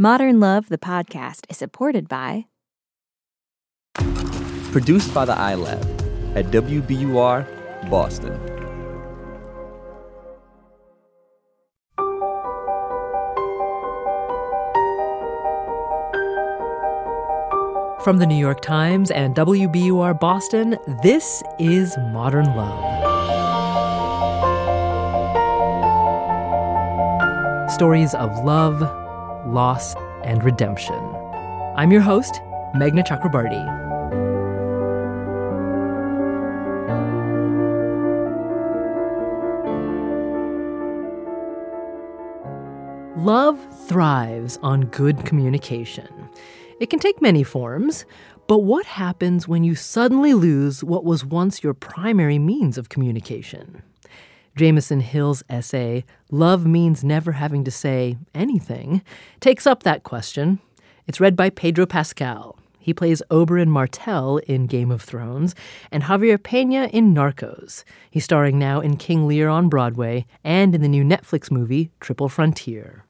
Modern Love, the podcast, is supported by... Produced by the iLab at WBUR, Boston. From the New York Times and WBUR Boston, this is Modern Love. Stories of love, loss, and redemption. I'm your host, Meghna Chakrabarti. Love thrives on good communication. It can take many forms, but what happens when you suddenly lose what was once your primary means of communication? Jamison Hill's essay, Love Means Never Having to Say Anything, takes up that question. It's read by Pedro Pascal. He plays Oberyn Martell in Game of Thrones and Javier Peña in Narcos. He's starring now in King Lear on Broadway and in the new Netflix movie Triple Frontier.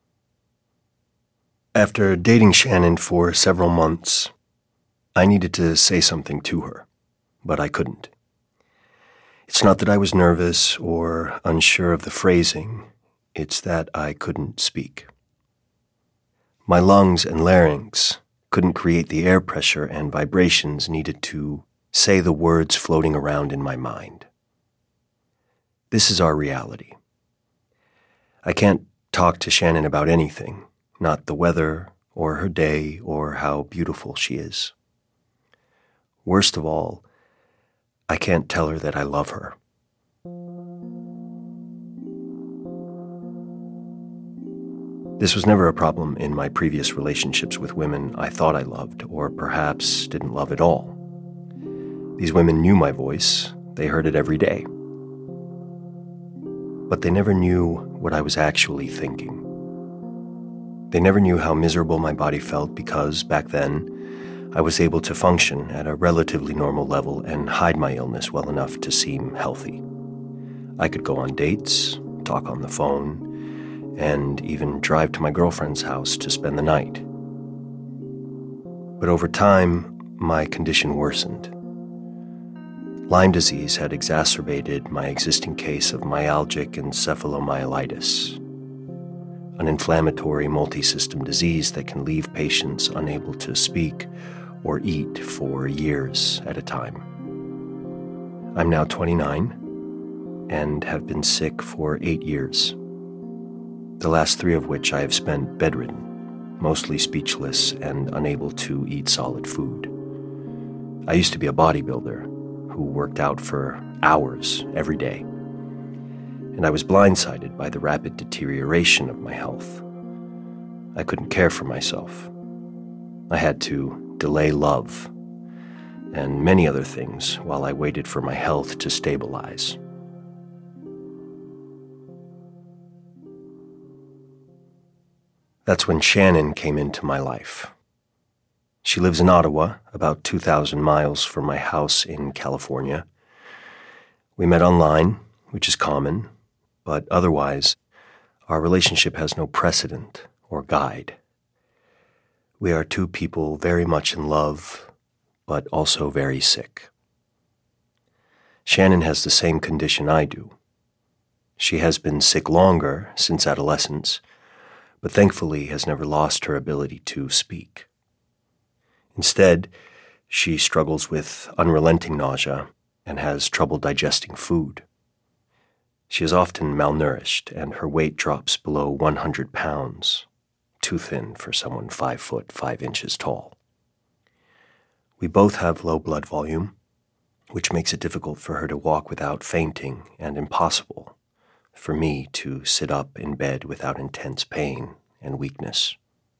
After dating Shannon for several months, I needed to say something to her, but I couldn't. It's not that I was nervous or unsure of the phrasing, it's that I couldn't speak. My lungs and larynx couldn't create the air pressure and vibrations needed to say the words floating around in my mind. This is our reality. I can't talk to Shannon about anything, not the weather or her day or how beautiful she is. Worst of all, I can't tell her that I love her. This was never a problem in my previous relationships with women I thought I loved, or perhaps didn't love at all. These women knew my voice, they heard it every day. But they never knew what I was actually thinking. They never knew how miserable my body felt because, back then, I was able to function at a relatively normal level and hide my illness well enough to seem healthy. I could go on dates, talk on the phone, and even drive to my girlfriend's house to spend the night. But over time, my condition worsened. Lyme disease had exacerbated my existing case of myalgic encephalomyelitis, an inflammatory multi-system disease that can leave patients unable to speak or eat for years at a time. I'm now 29 and have been sick for 8 years, the last 3 of which I have spent bedridden, mostly speechless and unable to eat solid food. I used to be a bodybuilder who worked out for hours every day, and I was blindsided by the rapid deterioration of my health. I couldn't care for myself. I had to delay love and many other things while I waited for my health to stabilize. That's when Shannon came into my life. She lives in Ottawa, about 2,000 miles from my house in California. We met online, which is common, but otherwise, our relationship has no precedent or guide. We are 2 people very much in love, but also very sick. Shannon has the same condition I do. She has been sick longer since adolescence, but thankfully has never lost her ability to speak. Instead, she struggles with unrelenting nausea and has trouble digesting food. She is often malnourished, and her weight drops below 100 pounds, too thin for someone 5 foot 5 inches tall. We both have low blood volume, which makes it difficult for her to walk without fainting and impossible for me to sit up in bed without intense pain and weakness.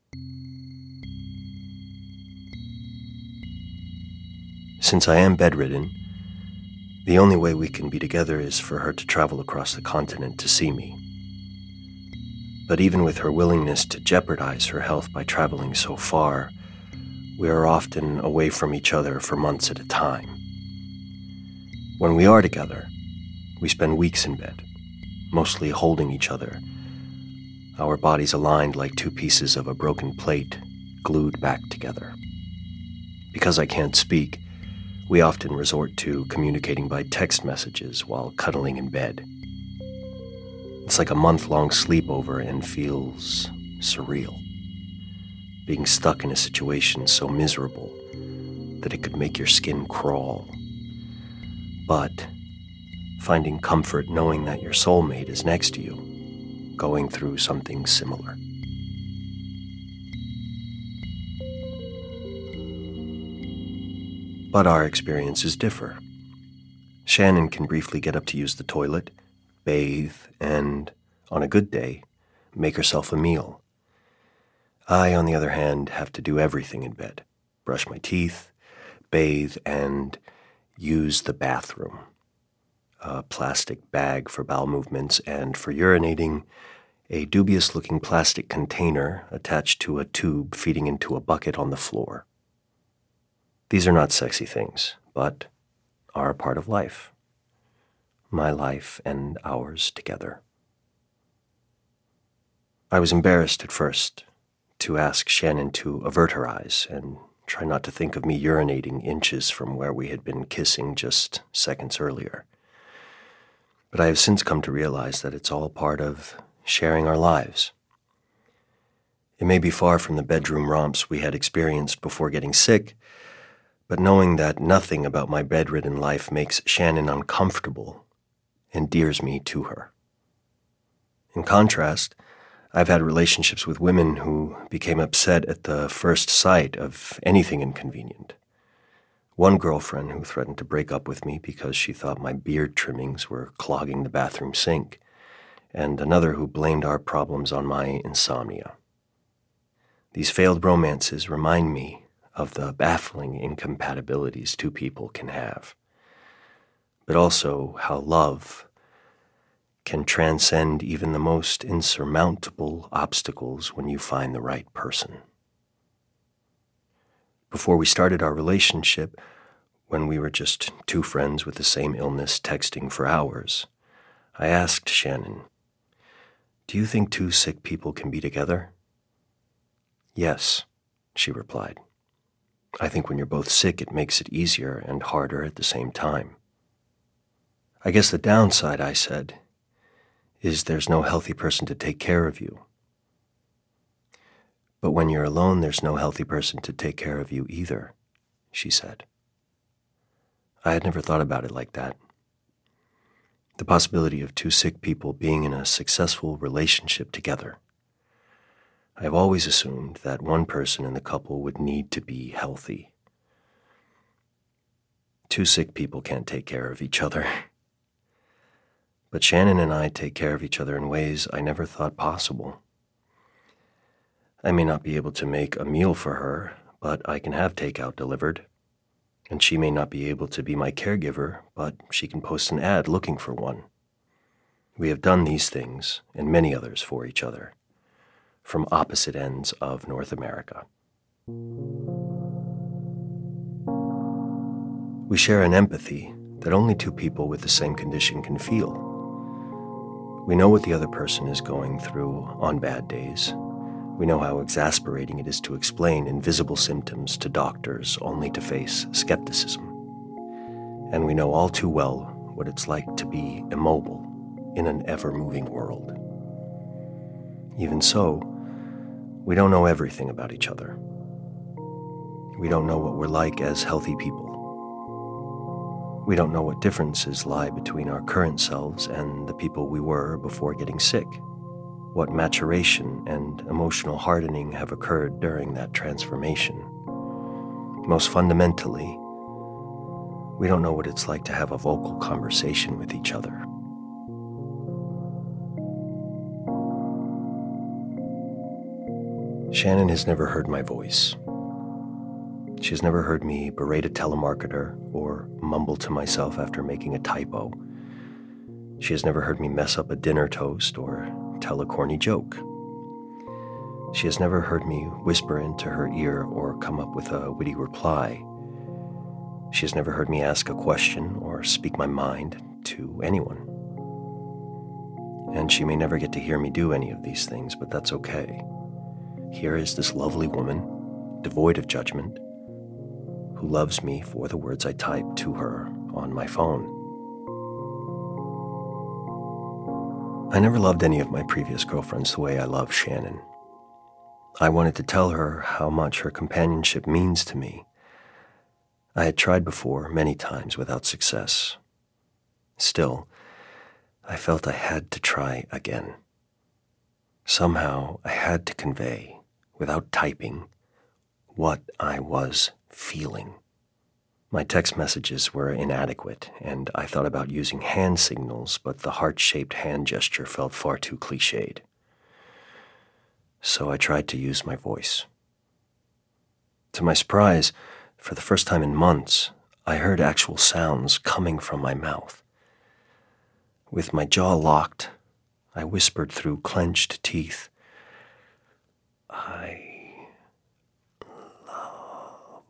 Since I am bedridden, the only way we can be together is for her to travel across the continent to see me. But even with her willingness to jeopardize her health by traveling so far, we are often away from each other for months at a time. When we are together, we spend weeks in bed, mostly holding each other, our bodies aligned like two pieces of a broken plate, glued back together. Because I can't speak, we often resort to communicating by text messages while cuddling in bed. It's like a month-long sleepover and feels surreal. Being stuck in a situation so miserable that it could make your skin crawl. But finding comfort knowing that your soulmate is next to you, going through something similar. But our experiences differ. Shannon can briefly get up to use the toilet, bathe, and, on a good day, make herself a meal. I, on the other hand, have to do everything in bed. Brush my teeth, bathe, and use the bathroom. A plastic bag for bowel movements, and for urinating, a dubious-looking plastic container attached to a tube feeding into a bucket on the floor. These are not sexy things, but are a part of life. My life and ours together. I was embarrassed at first to ask Shannon to avert her eyes and try not to think of me urinating inches from where we had been kissing just seconds earlier. But I have since come to realize that it's all part of sharing our lives. It may be far from the bedroom romps we had experienced before getting sick, but knowing that nothing about my bedridden life makes Shannon uncomfortable endears me to her. In contrast, I've had relationships with women who became upset at the first sight of anything inconvenient. One girlfriend who threatened to break up with me because she thought my beard trimmings were clogging the bathroom sink, and another who blamed our problems on my insomnia. These failed romances remind me of the baffling incompatibilities two people can have, but also how love can transcend even the most insurmountable obstacles when you find the right person. Before we started our relationship, when we were just two friends with the same illness texting for hours, I asked Shannon, "Do you think two sick people can be together?" "Yes," she replied. "I think when you're both sick, it makes it easier and harder at the same time." "I guess the downside," I said, "is there's no healthy person to take care of you." "But when you're alone, there's no healthy person to take care of you either," she said. I had never thought about it like that. The possibility of two sick people being in a successful relationship together. I have always assumed that one person in the couple would need to be healthy. Two sick people can't take care of each other. But Shannon and I take care of each other in ways I never thought possible. I may not be able to make a meal for her, but I can have takeout delivered. And she may not be able to be my caregiver, but she can post an ad looking for one. We have done these things and many others for each other, from opposite ends of North America. We share an empathy that only two people with the same condition can feel. We know what the other person is going through on bad days. We know how exasperating it is to explain invisible symptoms to doctors only to face skepticism. And we know all too well what it's like to be immobile in an ever-moving world. Even so, we don't know everything about each other. We don't know what we're like as healthy people. We don't know what differences lie between our current selves and the people we were before getting sick. What maturation and emotional hardening have occurred during that transformation. Most fundamentally, we don't know what it's like to have a vocal conversation with each other. Shannon has never heard my voice. She has never heard me berate a telemarketer or mumble to myself after making a typo. She has never heard me mess up a dinner toast or tell a corny joke. She has never heard me whisper into her ear or come up with a witty reply. She has never heard me ask a question or speak my mind to anyone. and she may never get to hear me do any of these things, but that's okay. Here is this lovely woman, devoid of judgment, who loves me for the words I type to her on my phone. I never loved any of my previous girlfriends the way I love Shannon. I wanted to tell her how much her companionship means to me. I had tried before many times without success. Still, I felt I had to try again. Somehow I had to convey, without typing, what I was feeling. My text messages were inadequate, and I thought about using hand signals, but the heart-shaped hand gesture felt far too cliched. So I tried to use my voice. To my surprise, for the first time in months, I heard actual sounds coming from my mouth. With my jaw locked, I whispered through clenched teeth, "I love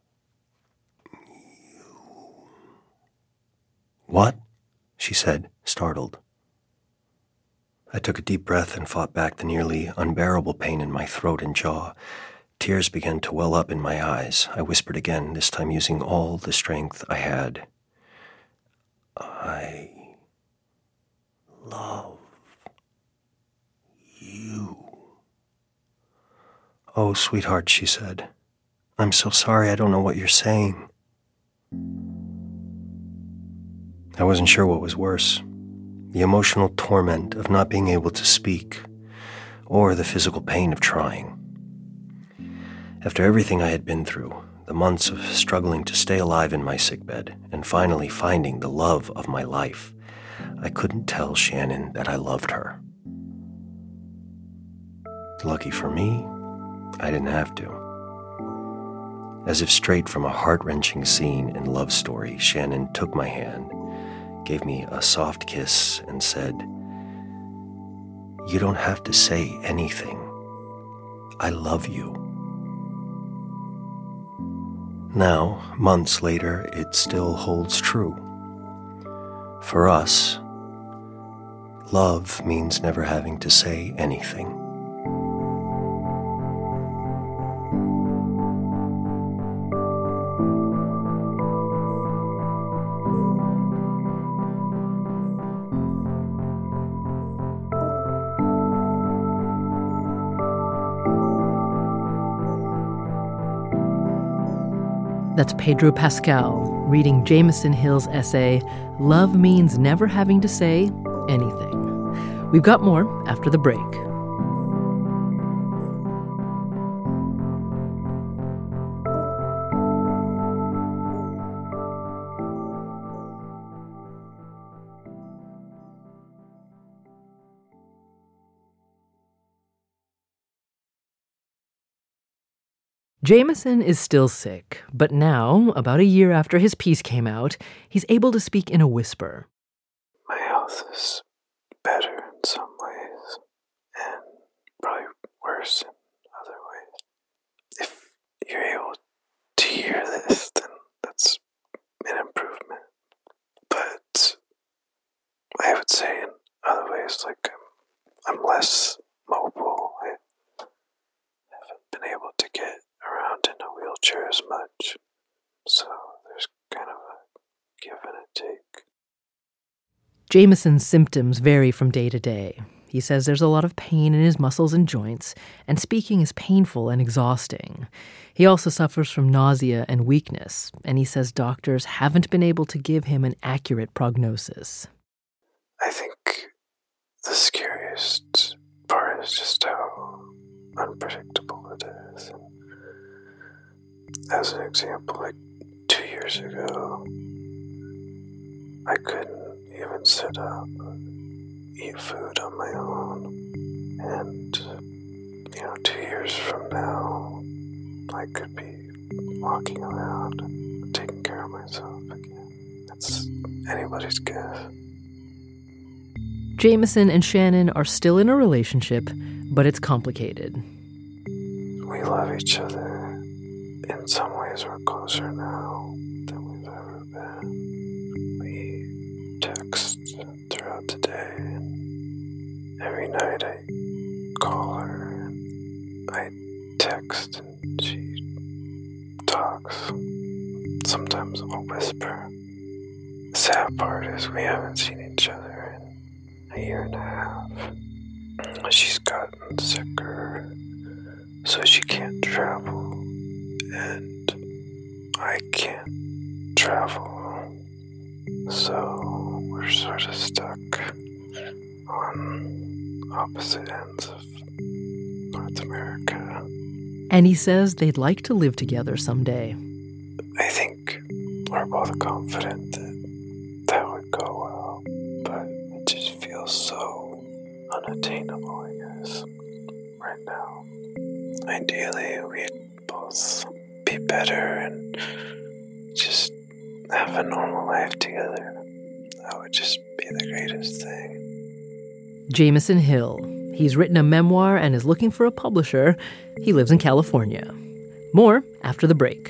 you." "What?" she said, startled. I took a deep breath and fought back the nearly unbearable pain in my throat and jaw. Tears began to well up in my eyes. I whispered again, this time using all the strength I had. "I love you." "Oh, sweetheart," she said. "I'm so sorry. I don't know what you're saying." I wasn't sure what was worse, the emotional torment of not being able to speak, or the physical pain of trying. After everything I had been through, the months of struggling to stay alive in my sickbed, and finally finding the love of my life, I couldn't tell Shannon that I loved her. Lucky for me, I didn't have to. As if straight from a heart-wrenching scene in Love Story, Shannon took my hand, gave me a soft kiss, and said, "You don't have to say anything. I love you." Now, months later, it still holds true. For us, love means never having to say anything. That's Pedro Pascal reading Jameson Hill's essay, Love Means Never Having to Say Anything. We've got more after the break. Jameson is still sick, but now, about a year after his piece came out, he's able to speak in a whisper. My health is better in some ways, and probably worse in other ways. If you're able to hear this, then that's an improvement. But I would say in other ways, like I'm less mobile. I haven't been able to get around in a wheelchair as much, so there's kind of a give and a take. Jameson's symptoms vary from day to day. He says there's a lot of pain in his muscles and joints, and speaking is painful and exhausting. He also suffers from nausea and weakness, and he says doctors haven't been able to give him an accurate prognosis. I think the scariest part is just how unpredictable it is. As an example, like 2 years ago, I couldn't even sit up, eat food on my own. And, 2 years from now, I could be walking around and taking care of myself again. That's anybody's guess. Jameson and Shannon are still in a relationship, but it's complicated. We love each other. In some ways, we're closer now than we've ever been. We text throughout the day, and every night I call her and I text and she talks. Sometimes I'll whisper. The sad part is we haven't seen each other in a year and a half. She's gotten sicker, so she can't travel, and I can't travel. So we're sort of stuck on opposite ends of North America. And he says they'd like to live together someday. I think we're both confident that would go well, but it just feels so unattainable, I guess, right now. Ideally, we'd both be better and just have a normal life together. That would just be the greatest thing. Jameson Hill. He's written a memoir and is looking for a publisher. He lives in California. More after the break.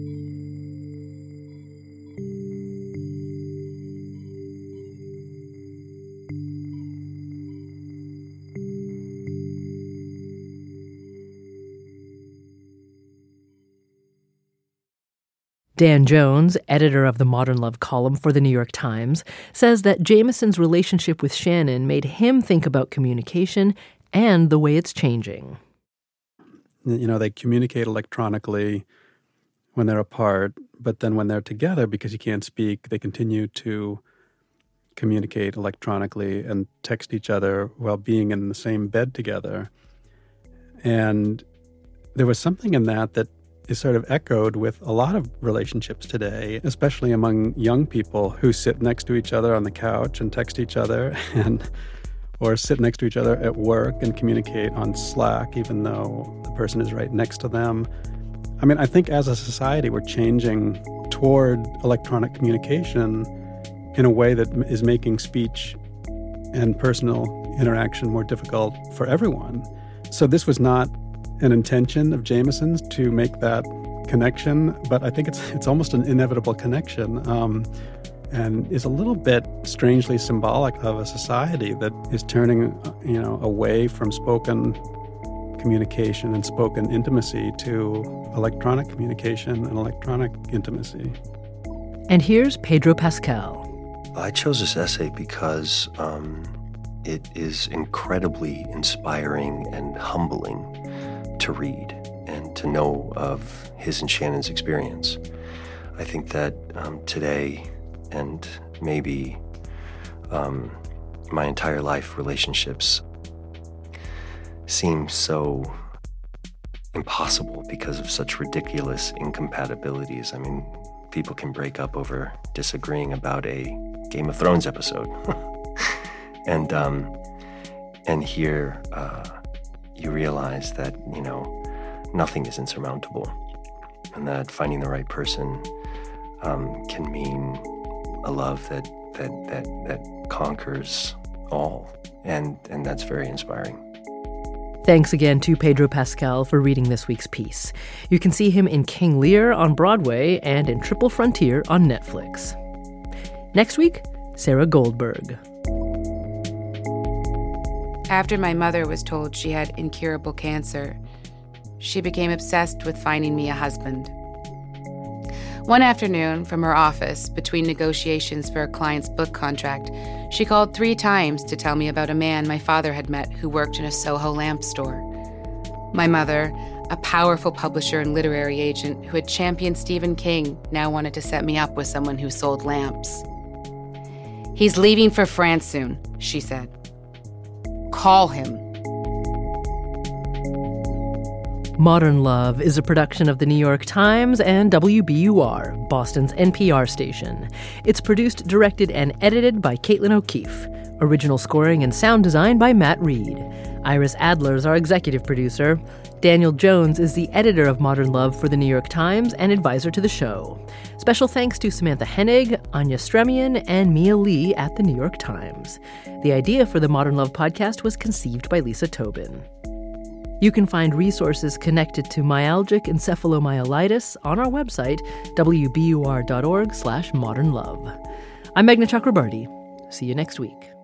Dan Jones, editor of the Modern Love column for the New York Times, says that Jameson's relationship with Shannon made him think about communication and the way it's changing. You know, they communicate electronically when they're apart, but then when they're together, because you can't speak, they continue to communicate electronically and text each other while being in the same bed together. And there was something in that is sort of echoed with a lot of relationships today, especially among young people who sit next to each other on the couch and text each other, or sit next to each other at work and communicate on Slack, even though the person is right next to them. I mean, I think as a society, we're changing toward electronic communication in a way that is making speech and personal interaction more difficult for everyone. So this was not an intention of Jameson's to make that connection, but I think it's almost an inevitable connection, and is a little bit strangely symbolic of a society that is turning, away from spoken communication and spoken intimacy to electronic communication and electronic intimacy. And here's Pedro Pascal. I chose this essay because it is incredibly inspiring and humbling to read and to know of his and Shannon's experience. I think that today, and maybe my entire life, relationships seem so impossible because of such ridiculous incompatibilities. I mean, people can break up over disagreeing about a Game of Thrones episode. And here you realize that, nothing is insurmountable, and that finding the right person can mean a love that conquers all, and that's very inspiring. Thanks again to Pedro Pascal for reading this week's piece. You can see him in King Lear on Broadway and in Triple Frontier on Netflix. Next week, Sarah Goldberg. After my mother was told she had incurable cancer, she became obsessed with finding me a husband. One afternoon, from her office, between negotiations for a client's book contract, she called 3 times to tell me about a man my father had met who worked in a Soho lamp store. My mother, a powerful publisher and literary agent who had championed Stephen King, now wanted to set me up with someone who sold lamps. "He's leaving for France soon," she said. "Call him." Modern Love is a production of the New York Times and WBUR, Boston's NPR station. It's produced, directed, and edited by Caitlin O'Keefe. Original scoring and sound design by Matt Reed. Iris Adler is our executive producer. Daniel Jones is the editor of Modern Love for the New York Times and advisor to the show. Special thanks to Samantha Hennig, Anya Stremian, and Mia Lee at the New York Times. The idea for the Modern Love podcast was conceived by Lisa Tobin. You can find resources connected to myalgic encephalomyelitis on our website, wbur.org/modernlove. I'm Meghna Chakrabarty. See you next week.